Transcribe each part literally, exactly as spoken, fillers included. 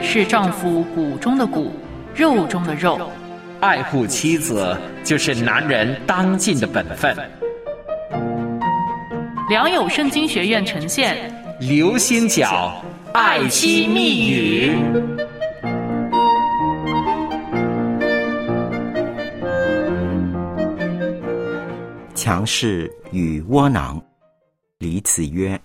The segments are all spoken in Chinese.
是丈夫骨中的骨，肉中的肉。 爱护妻子就是男人当尽的本分。 良友圣经学院呈现刘心角爱妻密语。 强势与窝囊。李子曰，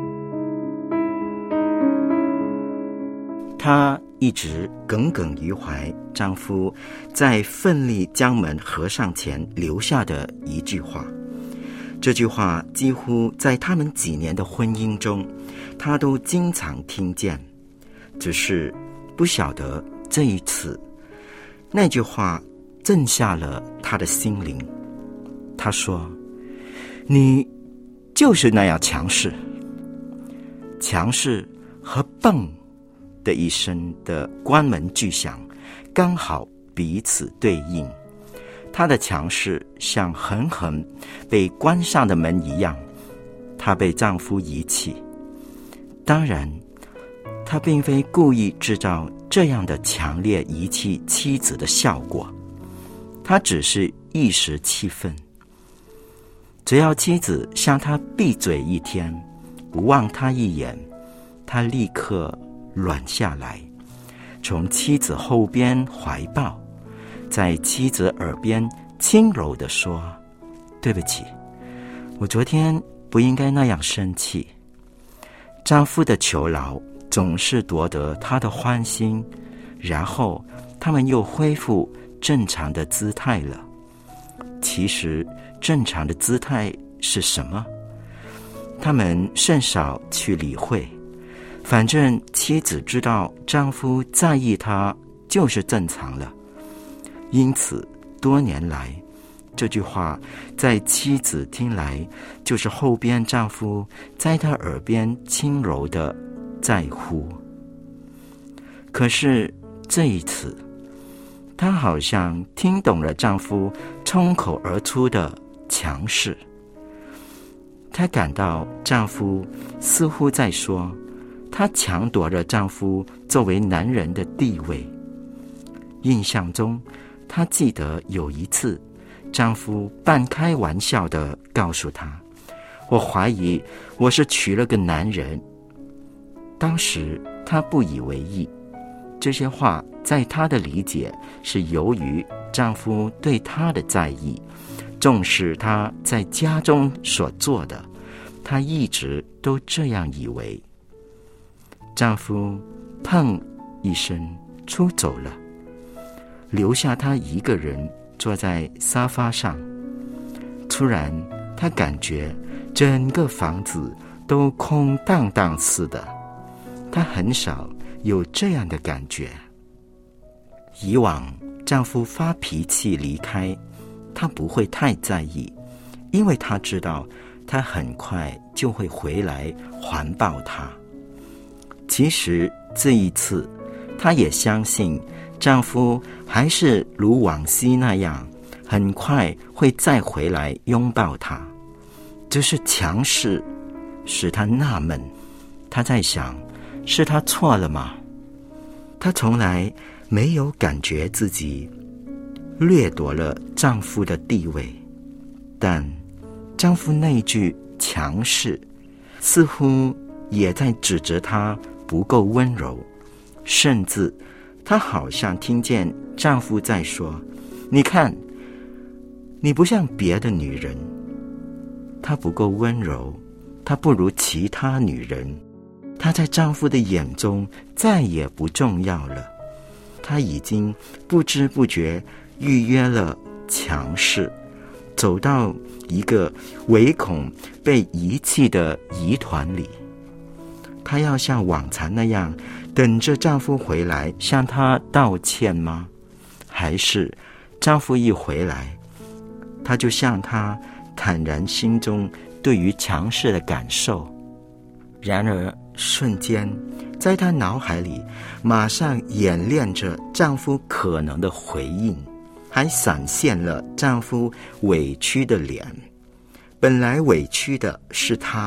她一直耿耿于怀丈夫在奋力将门合上前留下的一句话。这句话几乎在他们几年的婚姻中，她都经常听见，只是不晓得这一次那句话震下了她的心灵。她说，你就是那样强势。强势和蹦的一声的关门巨响刚好彼此对应。她的强势像狠狠被关上的门一样，她被丈夫遗弃。当然她并非故意制造这样的强烈遗弃妻子的效果，她只是一时气愤。只要妻子向他闭嘴一天，不望他一眼，他立刻软下来，从妻子后边怀抱，在妻子耳边轻柔地说，对不起，我昨天不应该那样生气。丈夫的求饶总是夺得她的欢心，然后他们又恢复正常的姿态了。其实正常的姿态是什么？他们甚少去理会，反正妻子知道丈夫在意她就是正常了。因此多年来，这句话在妻子听来就是后边丈夫在她耳边轻柔的在呼。可是这一次，她好像听懂了丈夫冲口而出的强势。她感到丈夫似乎在说，她抢夺了丈夫作为男人的地位。印象中，她记得有一次，丈夫半开玩笑地告诉她，我怀疑我是娶了个男人。当时她不以为意，这些话在她的理解是由于丈夫对她的在意，重视她在家中所做的，她一直都这样以为。丈夫砰一声出走了，留下她一个人坐在沙发上。突然她感觉整个房子都空荡荡似的，她很少有这样的感觉。以往丈夫发脾气离开，她不会太在意，因为她知道他很快就会回来环抱她。其实这一次，她也相信丈夫还是如往昔那样，很快会再回来拥抱她。只是强势使她纳闷，她在想，是她错了吗？她从来没有感觉自己掠夺了丈夫的地位，但丈夫那句强势似乎也在指责她不够温柔，甚至她好像听见丈夫在说，你看，你不像别的女人，她不够温柔，她不如其他女人，她在丈夫的眼中再也不重要了。她已经不知不觉预约了强势，走到一个唯恐被遗弃的疑团里。她要像往常那样等着丈夫回来向她道歉吗？还是丈夫一回来，她就向他坦然心中对于强势的感受？然而瞬间，在她脑海里马上演练着丈夫可能的回应，还闪现了丈夫委屈的脸。本来委屈的是她，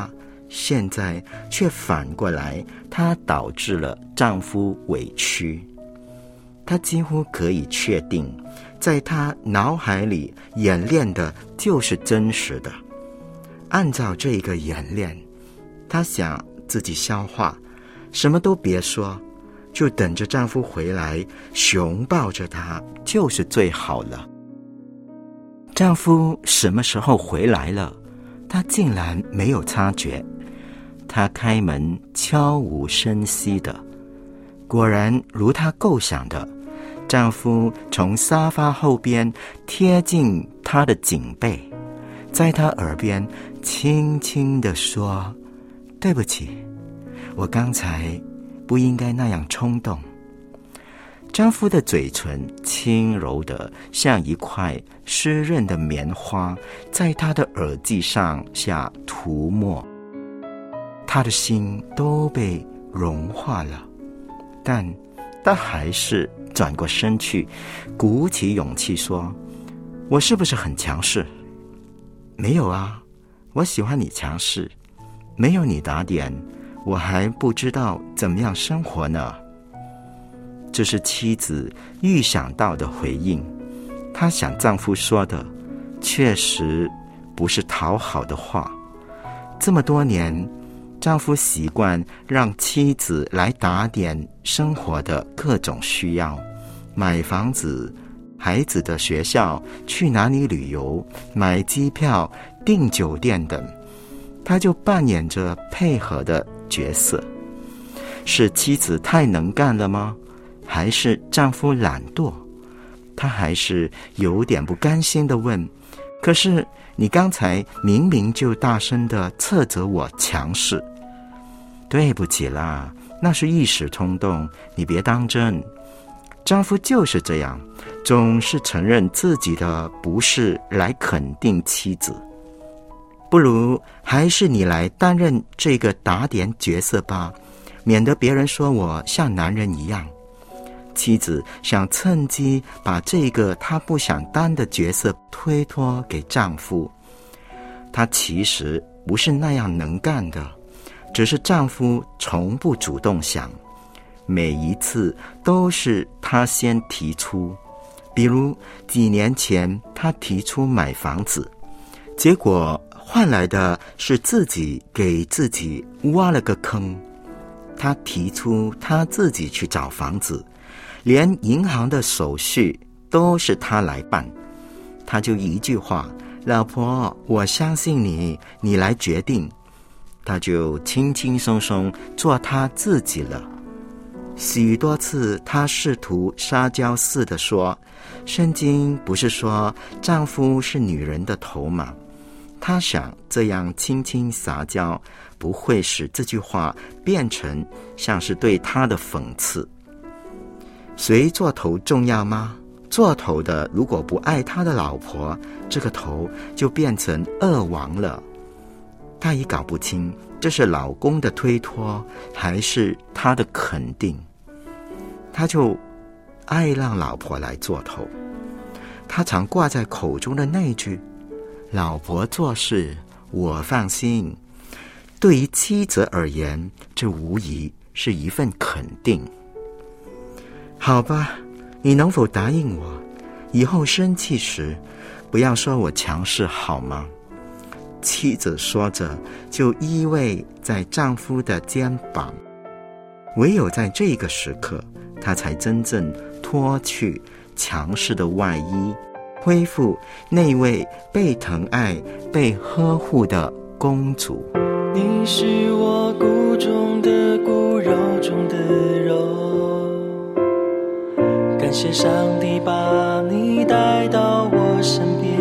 现在却反过来，她导致了丈夫委屈。她几乎可以确定，在她脑海里演练的就是真实的。按照这个演练，她想自己消化，什么都别说，就等着丈夫回来，熊抱着她就是最好了。丈夫什么时候回来了，她竟然没有察觉。她开门悄无声息的，果然如她构想的，丈夫从沙发后边贴近她的颈背，在她耳边轻轻地说：对不起，我刚才不应该那样冲动。丈夫的嘴唇轻柔的像一块湿润的棉花，在她的耳际上下涂抹，她的心都被融化了。但她还是转过身去，鼓起勇气说：我是不是很强势？没有啊，我喜欢你强势，没有你打点，我还不知道怎么样生活呢。这是妻子预想到的回应，她想丈夫说的确实不是讨好的话。这么多年，丈夫习惯让妻子来打点生活的各种需要，买房子、孩子的学校、去哪里旅游、买机票、订酒店等，他就扮演着配合的角色。是妻子太能干了吗？还是丈夫懒惰？她还是有点不甘心地问：可是你刚才明明就大声地斥责我强势。对不起啦，那是一时冲动，你别当真。丈夫就是这样，总是承认自己的不是来肯定妻子。不如还是你来担任这个打点角色吧，免得别人说我像男人一样。妻子想趁机把这个她不想担的角色推脱给丈夫。她其实不是那样能干的，只是丈夫从不主动想，每一次都是她先提出。比如几年前她提出买房子，结果换来的是自己给自己挖了个坑。她提出她自己去找房子，连银行的手续都是她来办。她就一句话：老婆，我相信你，你来决定。她就轻轻松松做她自己了。许多次她试图撒娇似的说，圣经不是说丈夫是女人的头吗？她想这样轻轻撒娇不会使这句话变成像是对她的讽刺。谁做头重要吗？做头的如果不爱他的老婆，这个头就变成恶王了。他已搞不清这是老公的推脱还是他的肯定，他就爱让老婆来做头。他常挂在口中的那句老婆做事我放心，对于妻子而言，这无疑是一份肯定。好吧，你能否答应我，以后生气时不要说我强势好吗？妻子说着就依偎在丈夫的肩膀，唯有在这个时刻，她才真正脱去强势的外衣，恢复那位被疼爱、被呵护的公主。 你是我骨中的骨，肉中的肉，感谢上帝把你带到我身边。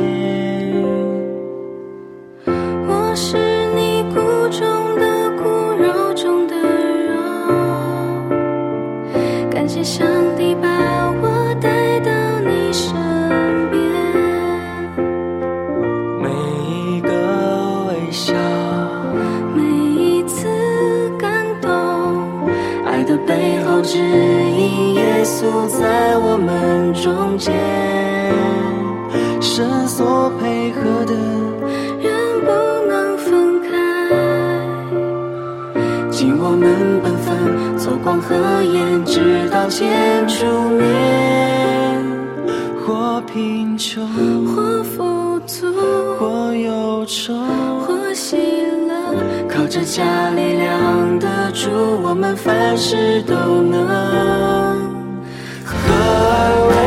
我是你骨中的骨，肉中的肉，感谢上帝把我带到你身边。 每一个微笑， 每一次感动， 爱的背后指引耶稣在我们中间，神所配合的人不能分开。 们本分，走光和盐，直到见主面。 或贫穷， 或富足， 或忧愁， 或喜乐，靠着加力量的主，我们凡事都能。 合而为